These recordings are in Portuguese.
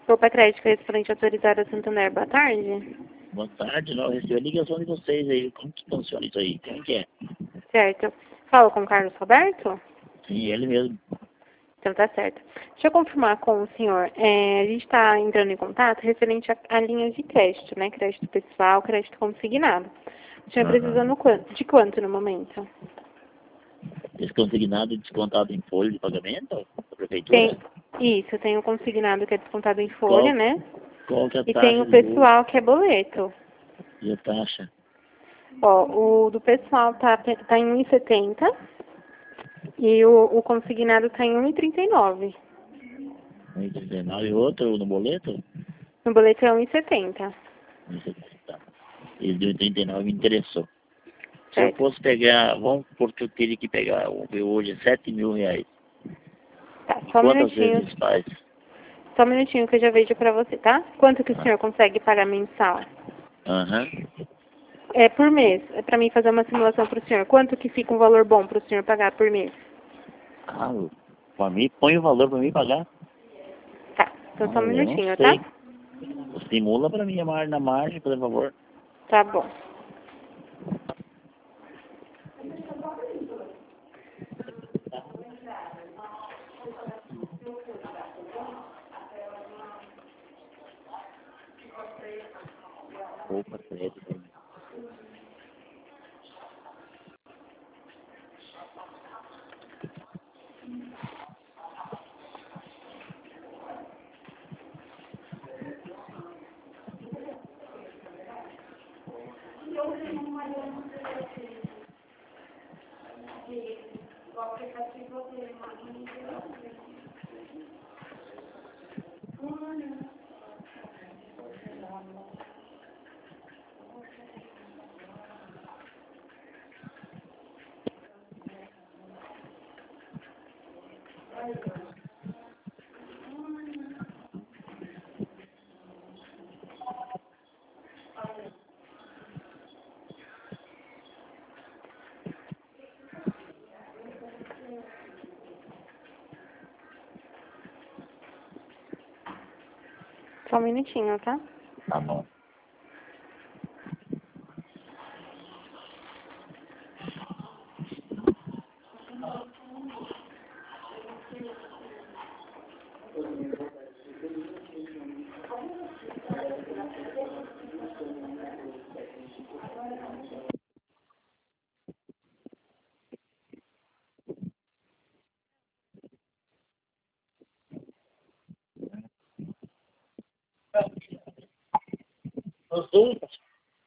Opa, crédito correspondente autorizado a Santander, boa tarde. Boa tarde, não, eu recebi a ligação de vocês aí. Como que funciona isso aí? Quem que é? Certo. Falo com o Carlos Roberto? Sim, ele mesmo. Então tá certo. Deixa eu confirmar com o senhor. A gente está entrando em contato referente a linhas de crédito, né? Crédito pessoal, crédito consignado. O senhor precisa de quanto no momento? Esse consignado descontado em folha de pagamento da prefeitura? Tem, isso, tem o consignado que é descontado em folha, Qual, né? qual que é a E tem taxa o de juros pessoal que é boleto. e a taxa? Ó, o do pessoal tá em 1,70 e o consignado tá em 1,39. 1,39 e outro no boleto? No boleto é 1,70, 1,70. Esse de 1,39 me interessou. Se eu certo? fosse pegar, vamos porque eu teria que pegar hoje R$ 7.000. Tá, E só um quantas minutinho. vezes faz? Só um minutinho que eu já vejo pra você, tá? Quanto que o Ah, senhor consegue pagar mensal? aham. É por mês. É pra mim fazer uma simulação pro senhor. Quanto que fica um valor bom pro senhor pagar por mês? Ah, pra mim, põe o valor pra mim pagar. Tá, então só um Eu não minutinho, tá? sei. Simula pra mim na margem, por favor. Tá bom. Opa, crédito. Só um minutinho, tá? Tá bom. Os outros?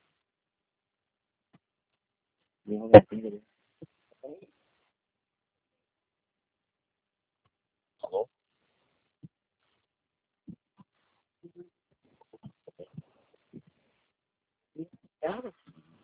Alô? Cara,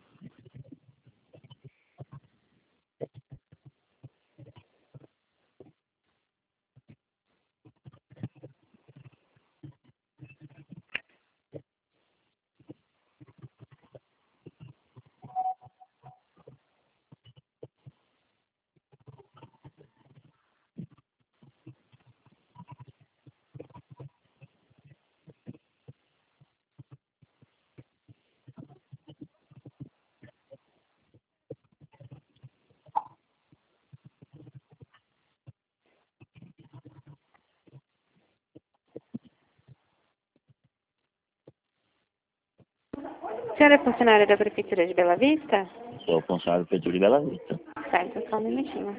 O senhor é funcionário da Prefeitura de Bela Vista? sou funcionário do Prefeitura de Bela Vista. Certo, só um minutinho.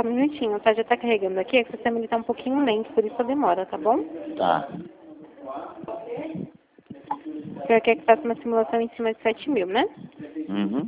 Só um minutinho, tá? Já tá carregando aqui, é que o sistema ele tá um pouquinho lento, por isso a demora, tá bom? Tá. O senhor quer que faça uma simulação em cima de 7.000, né? Uhum.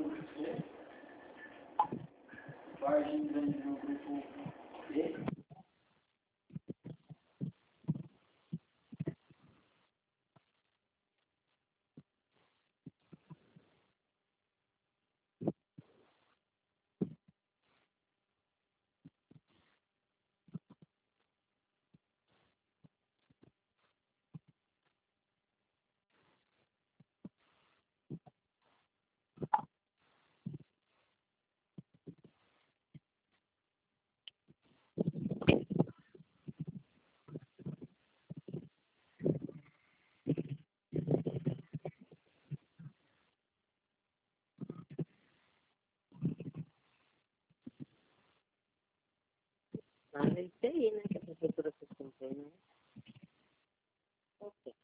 Ah, é isso aí, né? Que a prefeitura fez comprei, né? Ok.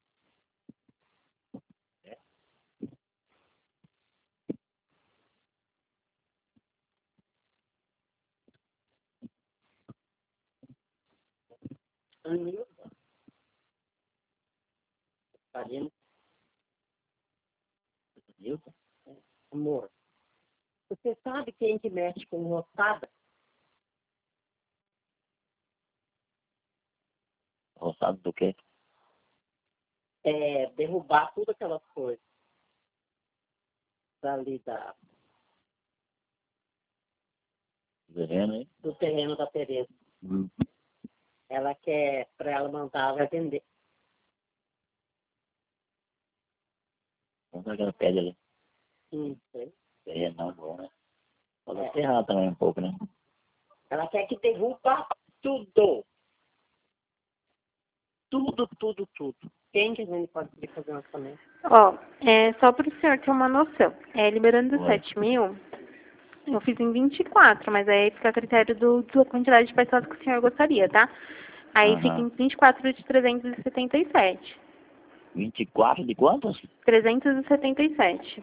Anilton. Fazendo. Anilton? Amor, você sabe quem que mexe com roçada? Roçado do quê? É derrubar tudo aquelas coisas dali Terreno, hein? do terreno da Tereza. Uhum. Ela quer, pra ela mandar, vai vender. Vamos ver aquela pedra ali. Sei. Terreno não, bom, né? Pode É. ferrar também um pouco, né? Ela quer que derruba tudo. Tudo. Quem que a gente pode pedir fazer um orçamento? Ó, só para o senhor ter uma noção, liberando Oi. 7.000, eu fiz em 24, mas aí fica a critério da quantidade de pessoas que o senhor gostaria, tá? Aí fica Aham. em 24 de 377. 24 de quantos? 377.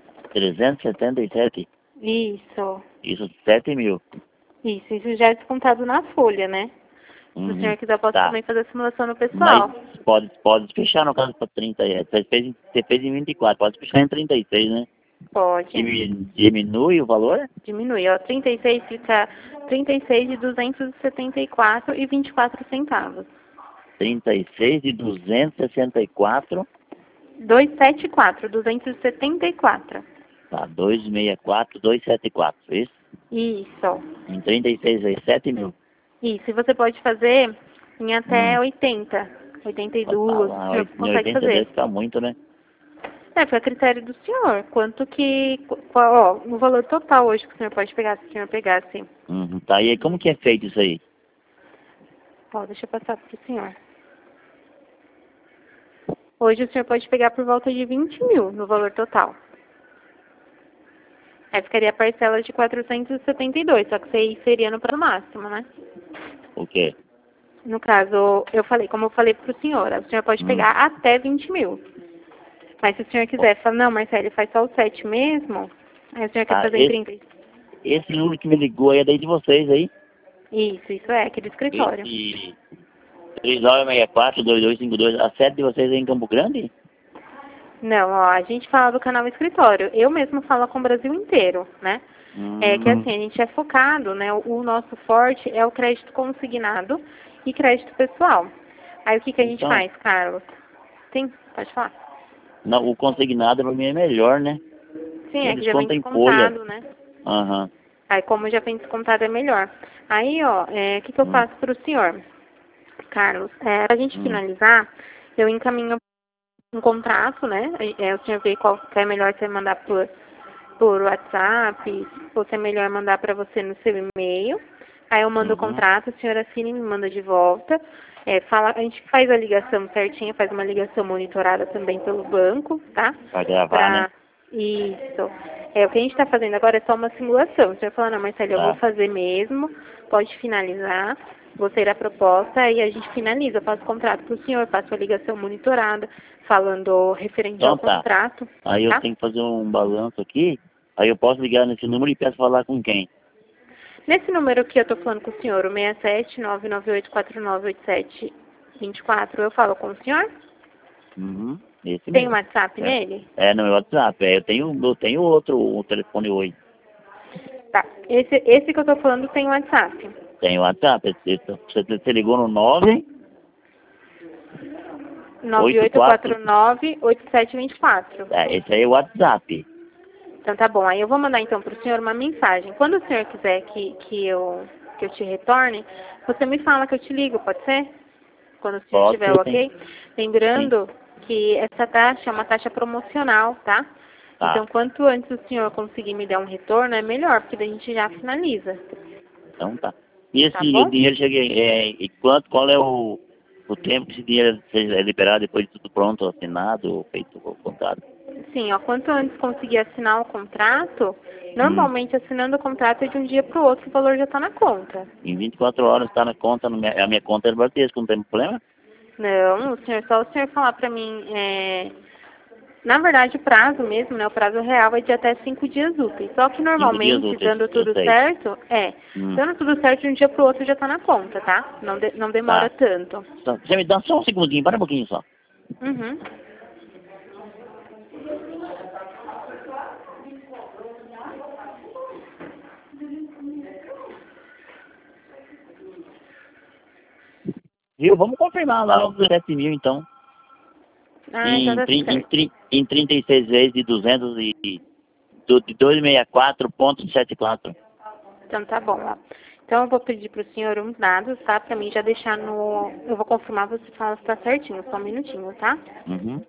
377. Isso. Isso, 7.000. Isso já é descontado na folha, né? Se o Uhum. senhor quiser, eu posso Tá. também fazer a simulação no Mas pessoal. pode fechar no caso para 30. Você fez em 24, pode fechar em 36, né? Pode. Diminui o valor? Diminui, ó. 36 fica 36 de 274 e 24 centavos. 36 de 264. 274, 274. Tá, 264, 274, isso? Isso. Em 36 aí, 7.000. Isso. E você pode fazer em até Hum. 80. 82, o Ah, senhor em consegue 80 deve fazer. ficar muito, né? Fica a critério do senhor. Quanto que, ó, o valor total hoje que o senhor pode pegar, se o senhor pegasse. Uhum. Tá, e aí como que é feito isso aí? Ó, deixa eu passar para o senhor. Hoje o senhor pode pegar por volta de 20.000 no valor total. Aí ficaria a parcela de 472, só que isso aí seria no prazo máximo, né? O quê? No caso, como eu falei pro senhor, o senhor pode Hum. pegar até 20.000. Mas se o senhor quiser falar, não, Marcelo, faz só o 7 mesmo, aí o senhor quer Tá, fazer em 30. esse número que me ligou aí é daí de vocês aí? Isso é, aqui do escritório. Esse 3964 2252, a sede de vocês é em Campo Grande? Não, ó, a gente fala do canal escritório. Eu mesmo falo com o Brasil inteiro, né? É que assim, a gente é focado, né? O nosso forte é o crédito consignado e crédito pessoal. Aí o que a gente Então, faz, Carlos? Sim, pode falar. não, o consignado pra mim é melhor, né? Sim, Que é que já vem desconta em folha. descontado, né? Aham. Aí como já vem descontado é melhor. Aí, ó, o que eu Hum. faço pro senhor, Carlos? Pra gente Hum. finalizar, eu encaminho um contrato, né? O senhor vê qual que é melhor você mandar por WhatsApp, ou se é melhor mandar para você no seu e-mail. Aí eu mando o Uhum. contrato, a senhora assina e me manda de volta. A gente faz a ligação certinha, faz uma ligação monitorada também pelo banco, tá? Pra gravar, né? Isso. O que a gente está fazendo agora é só uma simulação. Você vai falar, não, Marcelo, eu vou Tá. fazer mesmo, pode finalizar, vou ter a proposta e a gente finaliza. Eu faço o contrato para o senhor, faço a ligação monitorada, falando referente ao Então tá. contrato, Aí eu tá? tenho que fazer um balanço aqui. Aí eu posso ligar nesse número e peço falar com quem? Nesse número que eu tô falando com o senhor, o 67998498724, eu falo com o senhor? Uhum. Esse Tem um mesmo. WhatsApp nele? No meu WhatsApp. Eu tenho outro, um telefone Oi. Tá. Esse que eu tô falando tem WhatsApp. Tem WhatsApp. Você ligou no 9 9849-8724. esse aí é o WhatsApp. Então tá bom. Aí eu vou mandar então pro senhor uma mensagem. Quando o senhor quiser que eu te retorne, você me fala que eu te ligo, pode ser? Quando o senhor Pode estiver ser, ok? Lembrando que essa taxa é uma taxa promocional, tá? Tá. Então, quanto antes o senhor conseguir me dar um retorno, é melhor, porque daí a gente já finaliza. Então tá. E esse Tá bom? dinheiro chega e qual é o tempo que esse dinheiro seja liberado depois de tudo pronto, assinado, feito o contrato? Sim, ó, quanto antes conseguir assinar o contrato, normalmente assinando o contrato é de um dia para o outro, o valor já está na conta. Em 24 horas está na conta, a minha conta é do Bradesco, não tem problema? Não, só o senhor falar para mim, na verdade o prazo mesmo, né, o prazo real é de até 5 dias úteis. Só que 5 dias normalmente, úteis, dando eu tudo sei. certo, dando tudo certo de um dia para o outro já está na conta, tá? Não demora tanto. Então, você me dá só um segundinho, para um pouquinho só. Uhum. Viu? Vamos confirmar lá os 17 mil, então. Então tá certo. Em 36 vezes de 264,74. Então tá bom, ó. Então eu vou pedir pro senhor uns dados, tá? Pra mim já deixar no... Eu vou confirmar, você fala se tá certinho, só um minutinho, tá? Uhum.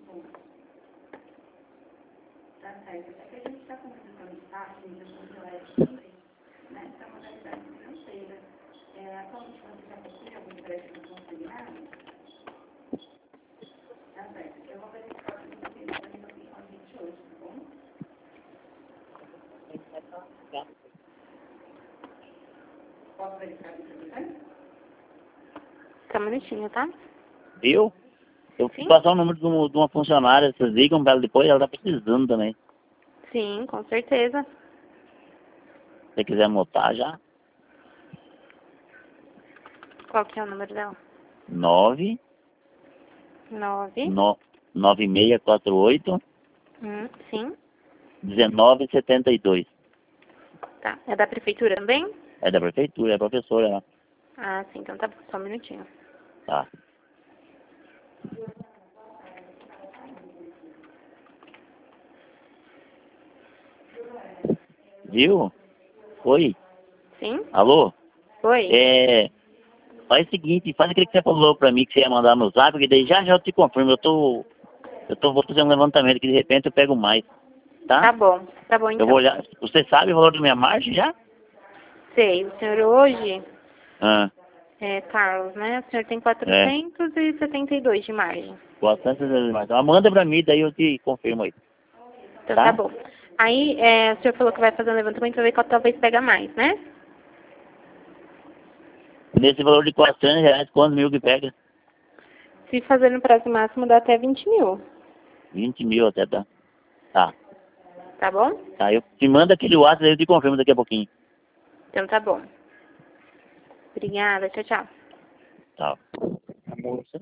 Só um minutinho, tá? Viu? Eu Sim? vou passar o número de uma funcionária, vocês ligam pra ela depois, ela tá precisando também. Sim, com certeza. Se você quiser anotar já. Qual que é o número dela? 9 9. 9648 Sim. 1972. Tá. É da prefeitura também? É da prefeitura, é a professora lá. Ah, sim, então tá bom. Só um minutinho. Tá. Viu? Oi? Sim? Alô? Oi? Faz o seguinte, faz aquele que você falou pra mim que você ia mandar no zap, que daí já eu te confirmo. Vou fazer um levantamento que de repente eu pego mais. Tá? Tá bom Eu então. vou olhar. Você sabe o valor da minha margem já? Sei, o senhor hoje, Ah, Carlos, né? O senhor tem é. 472 de margem. 400 mais. Então, manda pra mim, daí eu te confirmo aí. Então tá Tá? bom. Aí, o senhor falou que vai fazer um levantamento pra ver qual talvez pega mais, né? Nesse valor de 400 reais, quantos mil que pega? Se fazer no prazo máximo, dá até 20 mil. 20 mil até, tá? Tá. Tá bom? Tá, eu te mando aquele WhatsApp, aí eu te confirmo daqui a pouquinho. Então tá bom. Obrigada, tchau, tchau. Tá. Amor,